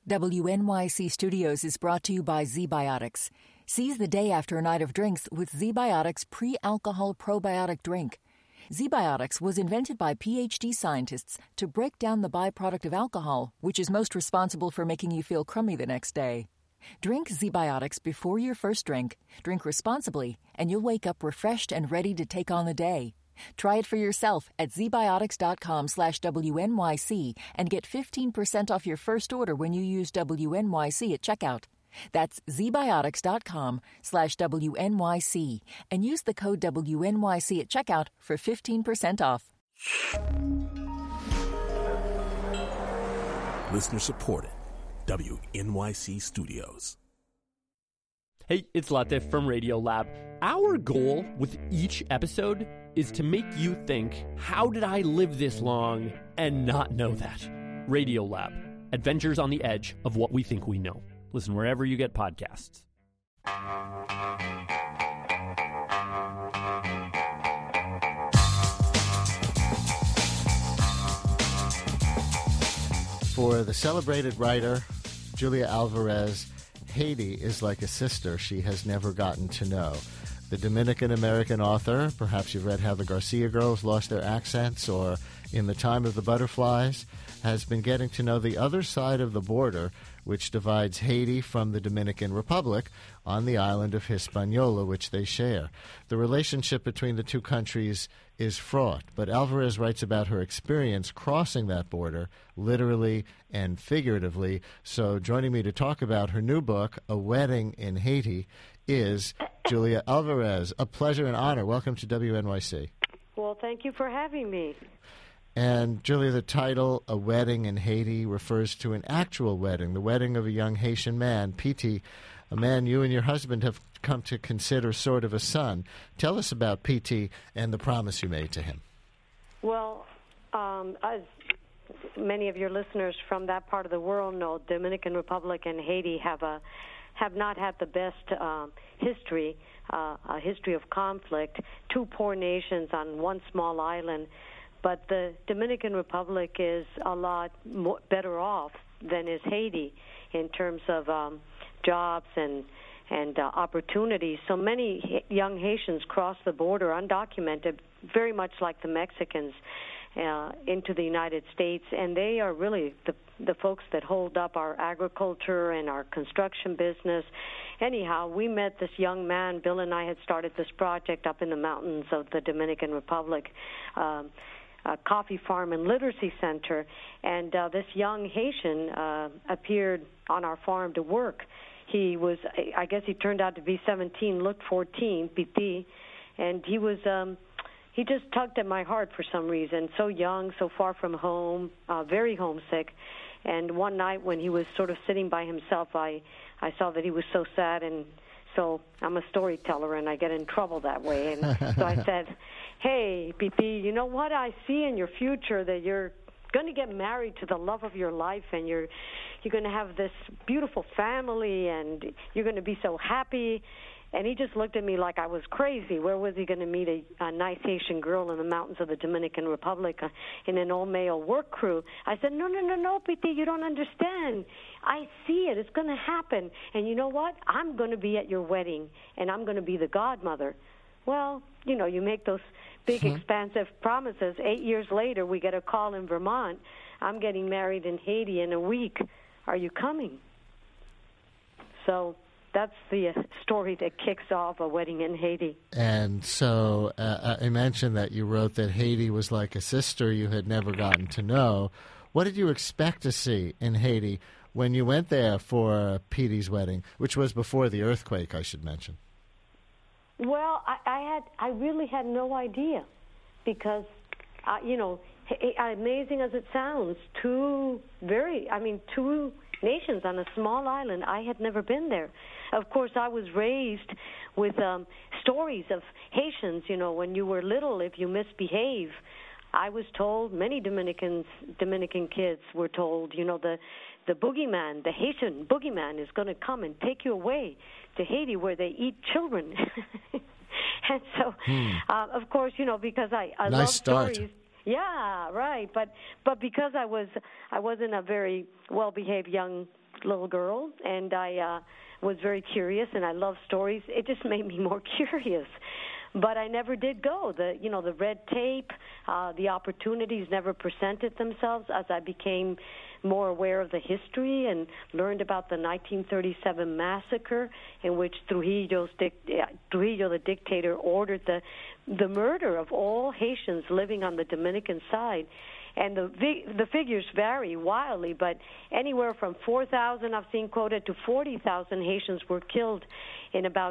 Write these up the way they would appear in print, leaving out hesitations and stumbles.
WNYC Studios is brought to you by ZBiotics. Seize the day after a night of drinks with ZBiotics pre-alcohol probiotic drink. ZBiotics was invented by PhD scientists to break down the byproduct of alcohol, which is most responsible for making you feel crummy the next day. Drink ZBiotics before your first drink, drink responsibly, and you'll wake up refreshed and ready to take on the day. Try it for yourself at zbiotics.com/WNYC and get 15% off your first order when you use WNYC at checkout. That's zbiotics.com/WNYC and use the code WNYC at checkout for 15% off. Listener supported. WNYC Studios. Hey, it's Latif from Radiolab. Our goal with each episode is to make you think, how did I live this long and not know that? Radiolab, adventures on the edge of what we think we know. Listen wherever you get podcasts. For the celebrated writer Julia Alvarez, Haiti is like a sister she has never gotten to know. The Dominican-American author, perhaps you've read How the Garcia Girls Lost Their Accents or In the Time of the Butterflies, has been getting to know the other side of the border, which divides Haiti from the Dominican Republic on the island of Hispaniola, which they share. The relationship between the two countries is fraught, but Alvarez writes about her experience crossing that border, literally and figuratively. So joining me to talk about her new book, A Wedding in Haiti, is Julia Alvarez. A pleasure and honor. Welcome to WNYC. Well, thank you for having me. And, Julia, the title, A Wedding in Haiti, refers to an actual wedding, the wedding of a young Haitian man, Piti, a man you and your husband have come to consider sort of a son. Tell us about Piti and the promise you made to him. Well, as many of your listeners from that part of the world know, Dominican Republic and Haiti have not had the best history, a history of conflict, two poor nations on one small island. But the Dominican Republic is a lot better off than is Haiti in terms of jobs and opportunities. So many young Haitians cross the border undocumented, very much like the Mexicans, into the United States, and they are really the folks that hold up our agriculture and our construction business. Anyhow, we met this young man. Bill and I had started this project up in the mountains of the Dominican Republic, a coffee farm and literacy center, and this young Haitian appeared on our farm to work. He was, I guess he turned out to be 17, looked 14, Piti, and he just tugged at my heart for some reason. So young, so far from home, very homesick. And one night when he was sort of sitting by himself, I saw that he was so sad, and so I'm a storyteller, and I get in trouble that way. And so I said, hey, Piti, you know what? I see in your future that you're going to get married to the love of your life, and you're going to have this beautiful family, and you're going to be so happy. And he just looked at me like I was crazy. Where was he going to meet a nice Haitian girl in the mountains of the Dominican Republic in an all-male work crew? I said, no, Piti, you don't understand. I see it. It's going to happen. And you know what? I'm going to be at your wedding, and I'm going to be the godmother. Well, you know, you make those big, expansive promises. 8 years later, we get a call in Vermont. I'm getting married in Haiti in a week. Are you coming? So that's the story that kicks off A Wedding in Haiti. And so I mentioned that you wrote that Haiti was like a sister you had never gotten to know. What did you expect to see in Haiti when you went there for Peti's wedding, which was before the earthquake, I should mention? Well, I really had no idea because, amazing as it sounds, two nations on a small island. I had never been there. Of course, I was raised with stories of Haitians. You know, when you were little, if you misbehave, I was told, many Dominican kids were told, you know, the boogeyman, the Haitian boogeyman is going to come and take you away to Haiti where they eat children. And so, of course, you know, because I love stories. Yeah, right. But because I wasn't a very well-behaved young little girl, and I was very curious, and I love stories. It just made me more curious. But I never did go. The red tape, the opportunities never presented themselves as I became more aware of the history and learned about the 1937 massacre in which Trujillo, the dictator, ordered the murder of all Haitians living on the Dominican side. And the figures vary wildly, but anywhere from 4,000 I've seen quoted to 40,000 Haitians were killed in about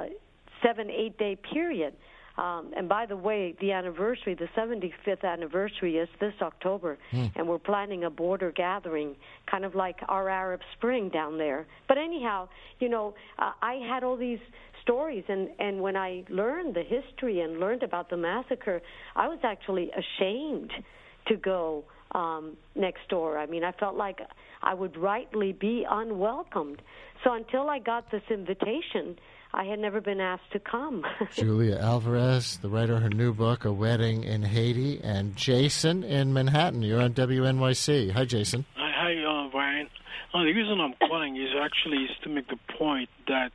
7-8 day period. And by the way, the anniversary, the 75th anniversary, is this October, and we're planning a border gathering, kind of like our Arab Spring down there. But anyhow, I had all these stories, and when I learned the history and learned about the massacre, I was actually ashamed to go next door. I mean, I felt like I would rightly be unwelcomed. So until I got this invitation, I had never been asked to come. Julia Alvarez, the writer of her new book, A Wedding in Haiti, and Jason in Manhattan. You're on WNYC. Hi, Jason. Hi, Brian. The reason I'm calling is to make the point that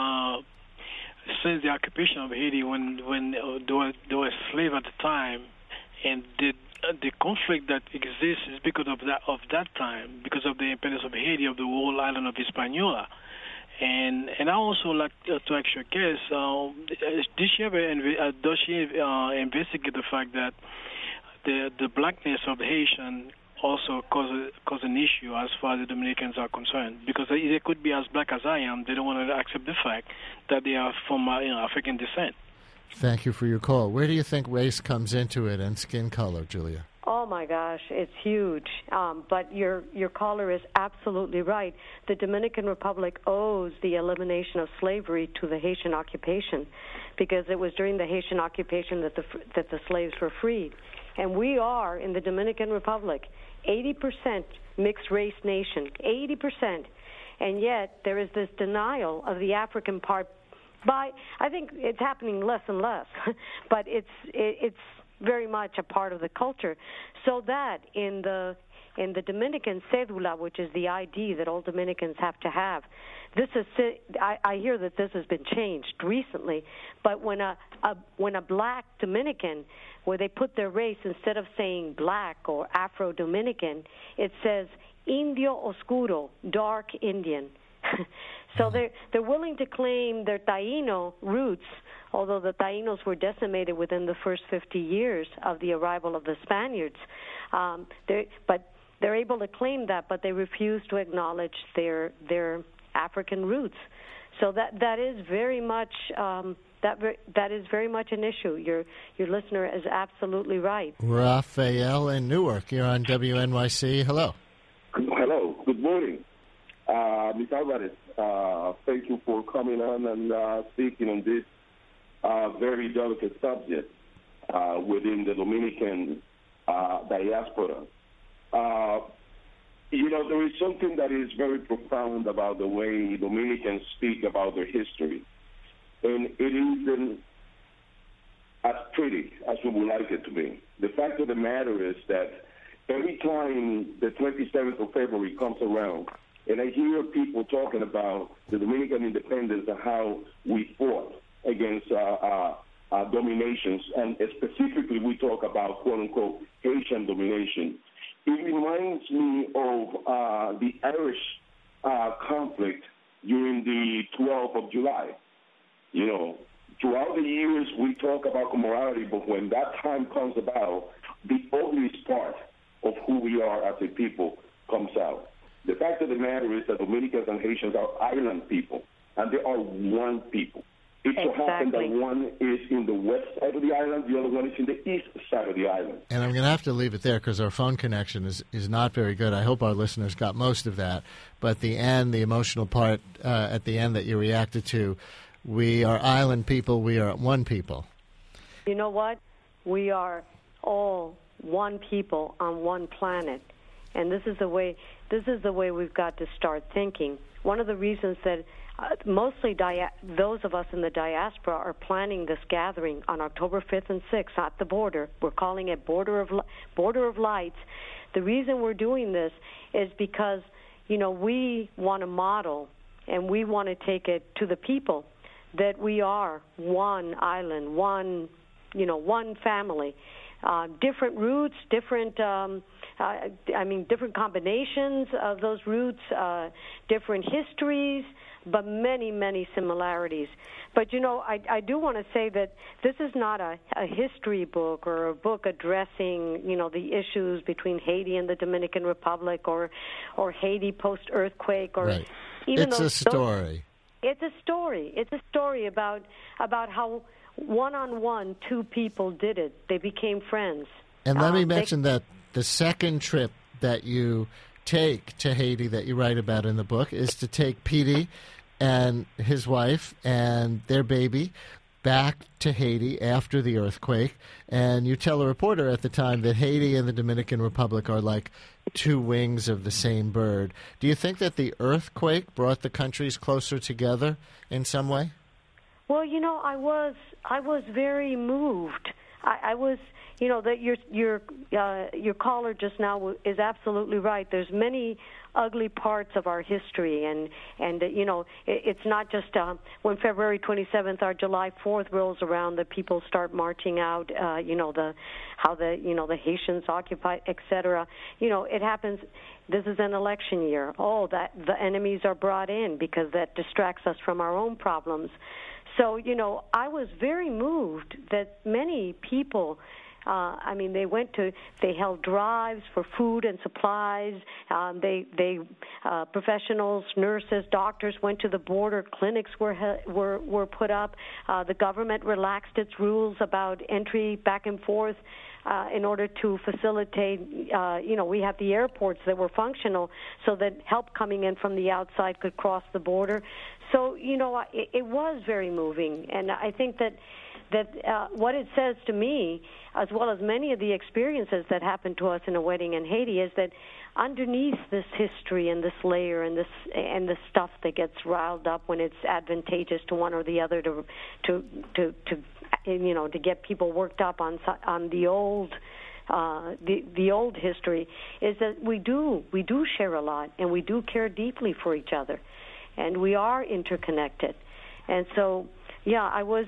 since the occupation of Haiti, when there were slaves at the time, and the conflict that exists is because of that time, because of the independence of Haiti, of the whole island of Hispaniola. And I also like to ask your guest, does she investigate the fact that the blackness of the Haitian also cause an issue as far as the Dominicans are concerned? Because they could be as black as I am. They don't want to accept the fact that they are from African descent. Thank you for your call. Where do you think race comes into it and skin color, Julia? Oh, my gosh, it's huge. But your caller is absolutely right. The Dominican Republic owes the elimination of slavery to the Haitian occupation, because it was during the Haitian occupation that the slaves were freed. And we are, in the Dominican Republic, 80% mixed-race nation, 80%. And yet there is this denial of the African part. I think it's happening less and less, but it's very much a part of the culture. So that in the Dominican cédula, which is the ID that all Dominicans have to have, I hear that this has been changed recently. But when a black Dominican, where they put their race, instead of saying black or Afro-Dominican, it says Indio Oscuro, dark Indian. So they're willing to claim their Taíno roots, although the Taínos were decimated within the first 50 years of the arrival of the Spaniards. But they're able to claim that, but they refuse to acknowledge their African roots. So that is very much that is very much an issue. Your listener is absolutely right. Raphael in Newark, you're on WNYC. Hello. Hello. Good morning. Ms. Alvarez, thank you for coming on and speaking on this very delicate subject within the Dominican diaspora. There is something that is very profound about the way Dominicans speak about their history. And it isn't as pretty as we would like it to be. The fact of the matter is that every time the 27th of February comes around, and I hear people talking about the Dominican independence and how we fought against dominations, and specifically we talk about, quote-unquote, Haitian domination. It reminds me of the Irish conflict during the 12th of July. Throughout the years we talk about camaraderie, but when that time comes about, the ugliest part of who we are as a people comes out. The fact of the matter is that Dominicans and Haitians are island people, and they are one people. It so happens that one is in the west side of the island, the other one is in the east side of the island. And I'm going to have to leave it there because our phone connection is not very good. I hope our listeners got most of that. But the emotional part at the end that you reacted to, we are island people, we are one people. You know what? We are all one people on one planet. And this is the way we've got to start thinking. One of the reasons that mostly those of us in the diaspora are planning this gathering on October 5th and 6th at the border. We're calling it Border of Lights. The reason we're doing this is because we want to model and we want to take it to the people that we are one island, one family. Different roots, different combinations of those roots, different histories, but many, many similarities. But, I do want to say that this is not a history book or a book addressing, the issues between Haiti and the Dominican Republic or Haiti post-earthquake. Or right. Even it's a story. It's a story. It's a story about how one-on-one two people did it. They became friends. And let me mention that the second trip that you take to Haiti that you write about in the book is to take Petey and his wife and their baby back to Haiti after the earthquake. And you tell a reporter at the time that Haiti and the Dominican Republic are like two wings of the same bird. Do you think that the earthquake brought the countries closer together in some way? Well, I was very moved. I was, that your caller just now is absolutely right. There's many ugly parts of our history, and it's not just when February 27th or July 4th rolls around that people start marching out. How the Haitians occupy, etc. It happens. This is an election year. That the enemies are brought in because that distracts us from our own problems. So, I was very moved that many people, they held drives for food and supplies. Professionals, nurses, doctors went to the border. Clinics were put up. The government relaxed its rules about entry back and forth in order to facilitate. We have the airports that were functional so that help coming in from the outside could cross the border. So, it was very moving, and I think that what it says to me, as well as many of the experiences that happened to us in a wedding in Haiti, is that underneath this history and this layer and this stuff that gets riled up when it's advantageous to one or the other to get people worked up on the old. The old history is that we do share a lot, and we do care deeply for each other, and we are interconnected. And so, I was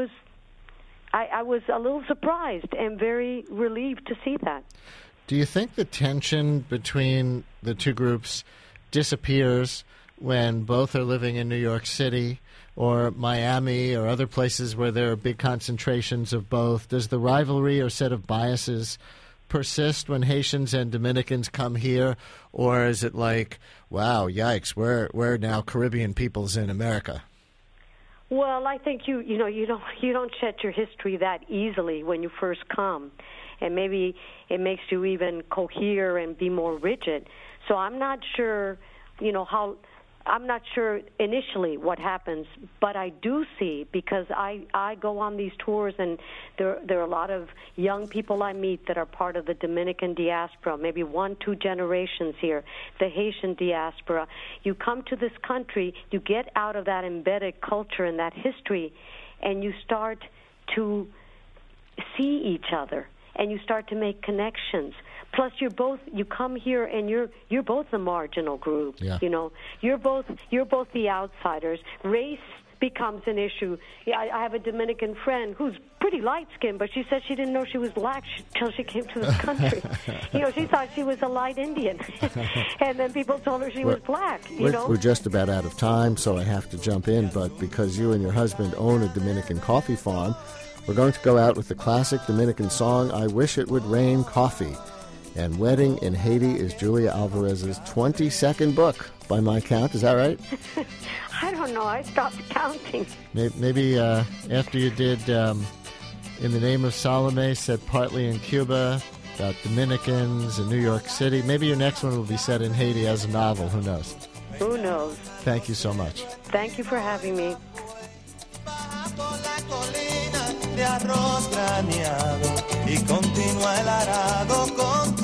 a little surprised and very relieved to see that. Do you think the tension between the two groups disappears when both are living in New York City or Miami or other places where there are big concentrations of both? Does the rivalry or set of biases persist when Haitians and Dominicans come here, or is it like, wow, yikes, we're now Caribbean peoples in America? Well, I think you don't shed your history that easily when you first come, and maybe it makes you even cohere and be more rigid. So I'm not sure, I'm not sure initially what happens, but I do see, because I go on these tours, and there are a lot of young people I meet that are part of the Dominican diaspora, maybe 1-2 generations here, the Haitian diaspora. You come to this country, you get out of that embedded culture and that history, and you start to see each other, and you start to make connections. Plus, you come here and you're both the marginal group. Yeah. You're both the outsiders. Race becomes an issue. I have a Dominican friend who's pretty light-skinned, but she said she didn't know she was black till she came to this country. She thought she was a light Indian, and then people told her she was black. We're just about out of time, so I have to jump in. But because you and your husband own a Dominican coffee farm, we're going to go out with the classic Dominican song, "I Wish It Would Rain Coffee." And Wedding in Haiti is Julia Alvarez's 22nd book, by my count. Is that right? I don't know. I stopped counting. Maybe after you did In the Name of Salome, set partly in Cuba, about Dominicans in New York City. Maybe your next one will be set in Haiti as a novel. Who knows? Who knows? Thank you so much. Thank you for having me. De arroz graneado y continúa el arado con